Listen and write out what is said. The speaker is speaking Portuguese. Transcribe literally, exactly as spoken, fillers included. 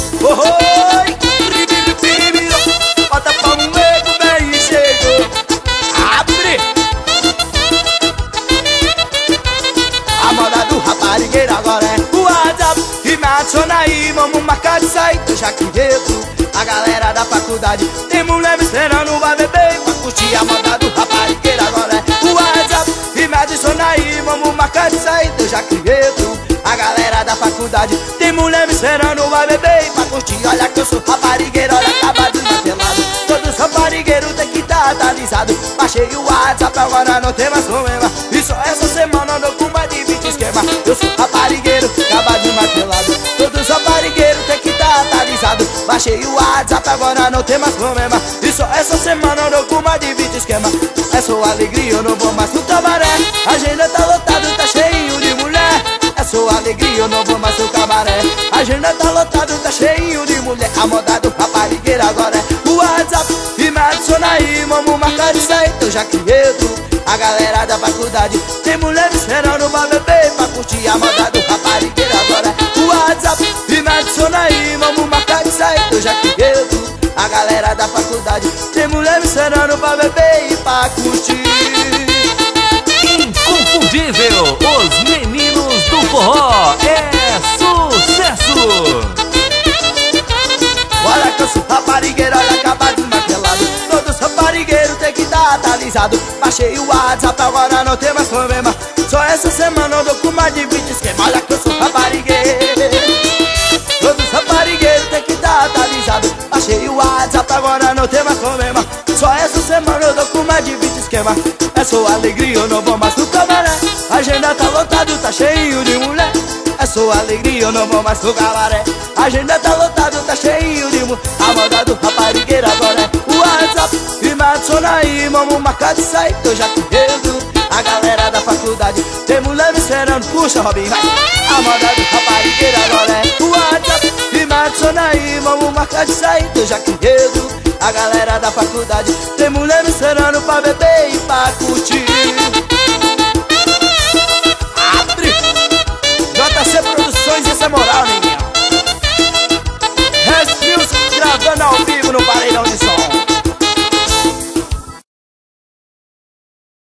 Oi, bota pau no meio, bem e chegou. Abre a moda do raparigueiro agora é o WhatsApp. E me adiciona aí, vamos marcar de sair. Eu já criei tudo, a galera da faculdade. Tem mulher me esperando, vai beber pra curtir a moda do raparigueiro agora é o WhatsApp. E me adiciona aí, vamos marcar de sair. Eu já criei tudo, a galera da faculdade. Tem mulher me esperando, vai beber pra curtir. Olha que eu sou raparigueiro, olha acabado de martelado. Todos raparigueiros tem que estar atualizado. Baixei o WhatsApp, agora não tem mais problema. E só essa semana ando com mais de vinte esquema. Eu sou raparigueiro, acabado de martelado. Todos raparigueiros tem que estar atualizado. Baixei o WhatsApp, agora não tem mais problema. E só essa semana ando com mais de vinte esquema. É só alegria, eu não vou mais no cabaré. A agenda tá lotada, tá cheio de mulher. É só alegria, eu não vou mais no cabaré. A agenda tá lotada, tá cheio de mulher. A moda do raparigueiro agora é o WhatsApp. E me adiciona aí, vamos marcar de sair. Eu já criei tudo, a galera da faculdade. Tem mulher me esperando, vai beber pra curtir. A moda do raparigueiro agora é o WhatsApp. E me adiciona aí, vamos marcar de sair. Eu já criei tudo, a galera da faculdade. Tem mulher me esperando, vai beber e pra curtir. Inconfundível, os meninos do forró é sucesso. Olha que eu sou raparigueiro, olha acabado de martelado. Todos raparigueiros tem que estar atualizado. Baixei o WhatsApp, agora não tem mais problema. Só essa semana eu dou com mais de vinte esquema. Olha que eu sou raparigueiro. Todos raparigueiros tem que estar atualizado. Baixei o WhatsApp, agora não tem mais problema. Só essa semana eu dou com mais de vinte esquema. É só alegria, eu não vou mais no cabaré. A agenda tá lotada, tá cheio de mulher. É só alegria, eu não vou mais no cabaré. A agenda tá lotada, tá cheio de mulher. A moda do raparigueiro agora é o WhatsApp. E me adiciona aí, vamos marcar de sair. Eu já quero a galera da faculdade. Tem mulher me esperando, puxa Robin, vai. A moda do raparigueiro agora é o WhatsApp. E me adiciona aí, vamos marcar de sair. Eu já quero a galera da faculdade. Tem mulher